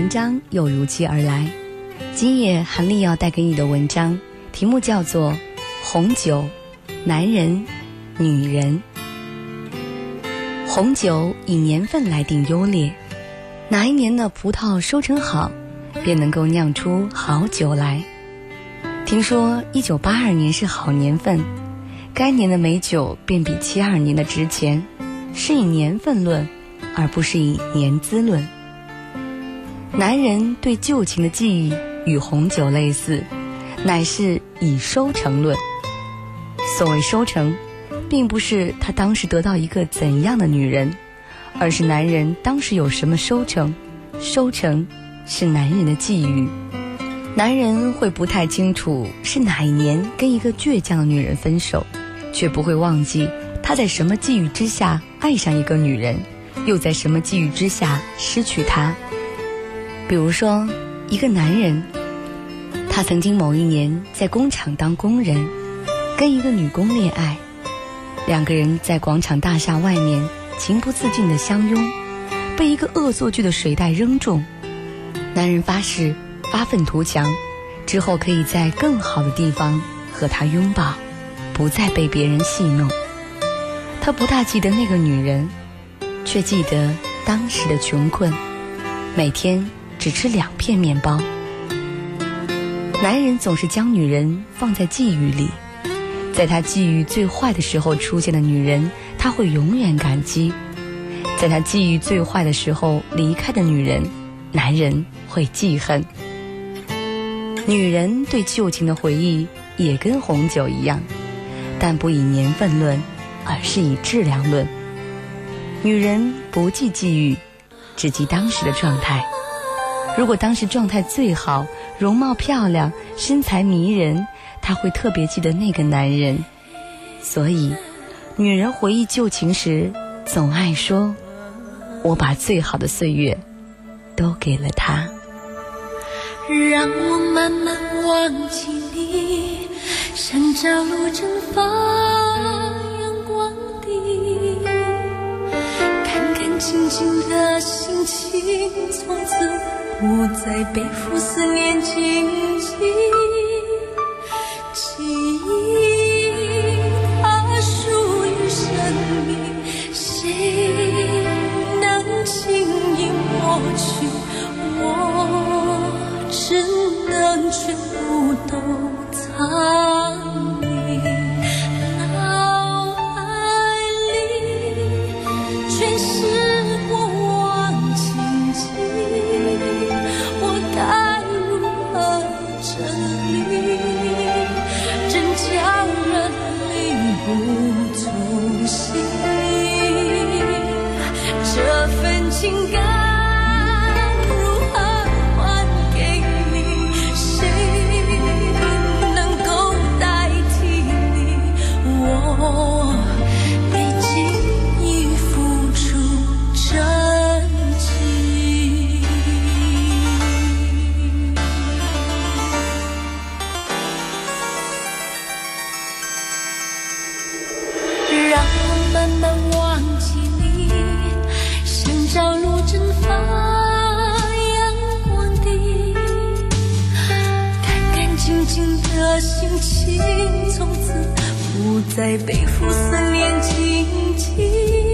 文章又如期而来。今夜韩丽要带给你的文章题目叫做红酒、男人、女人。红酒以年份来定优劣，哪一年的葡萄收成好，便能够酿出好酒来。听说1982年是好年份，该年的美酒便比72年的值钱，是以年份论，而不是以年资论。男人对旧情的记忆与红酒类似，乃是以收成论。所谓收成，并不是他当时得到一个怎样的女人，而是男人当时有什么收成。收成是男人的际遇。男人会不太清楚是哪一年跟一个倔强的女人分手，却不会忘记他在什么际遇之下爱上一个女人，又在什么际遇之下失去她。比如说一个男人，他曾经某一年在工厂当工人，跟一个女工恋爱，两个人在广场大厦外面情不自禁地相拥，被一个恶作剧的水袋扔中。男人发誓发愤图强，之后可以在更好的地方和她拥抱，不再被别人戏弄。他不大记得那个女人，却记得当时的穷困，每天只吃2片面包。男人总是将女人放在际遇里，在他际遇最坏的时候出现的女人，他会永远感激；在他际遇最坏的时候离开的女人，男人会记恨。女人对旧情的回忆也跟红酒一样，但不以年份论，而是以质量论。女人不记际遇，只记当时的状态。如果当时状态最好，容貌漂亮，身材迷人，她会特别记得那个男人。所以女人回忆旧情时，总爱说，我把最好的岁月都给了他。 让我慢慢忘记你，像朝露蒸发阳光地，干干净净的心情，从此不再背负思念荆棘。记忆它属于生命，谁能轻易抹去？我只能全部都藏匿，脑海里全是过往情景，我该如何整理，真叫人力不从心。这份情感心情从此不再背负思念荆棘。